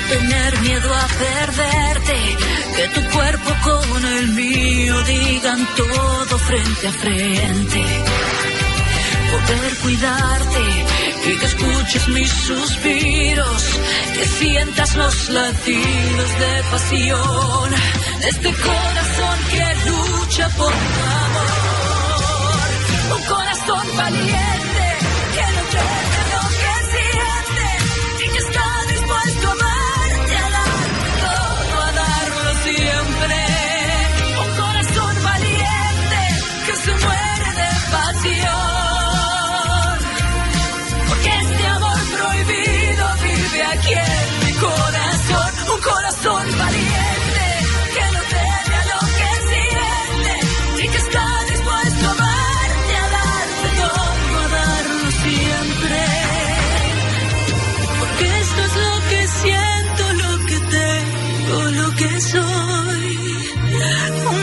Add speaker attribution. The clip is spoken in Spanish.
Speaker 1: tener miedo a perderte, que tu cuerpo con el mío digan todo frente a frente. Poder cuidarte y que escuches mis suspiros, que sientas los latidos de pasión de este corazón que lucha por tu amor. Un corazón valiente que no teme lo que siente y que está dispuesto a amarte, a darte todo, a darlo siempre. Un corazón valiente que se muere de pasión. Aquí en mi corazón, un corazón valiente que no teme a lo que siente y que está dispuesto a amarte, a darte todo, a darlo siempre. Porque esto es lo que siento, lo que tengo, lo que soy. Un